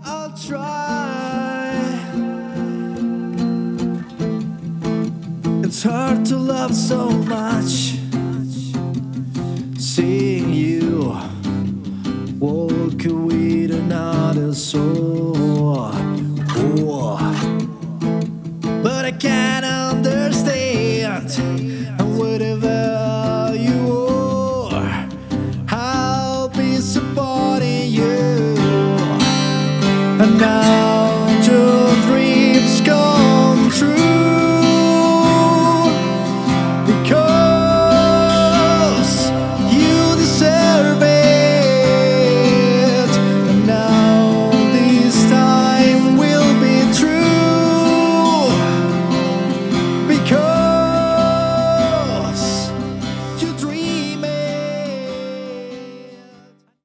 I'll try. It's hard to love so much, seeing you walk with another soul. Oh. But I can't understand, and whatever you are, I'll be supporting you. And now your dreams go.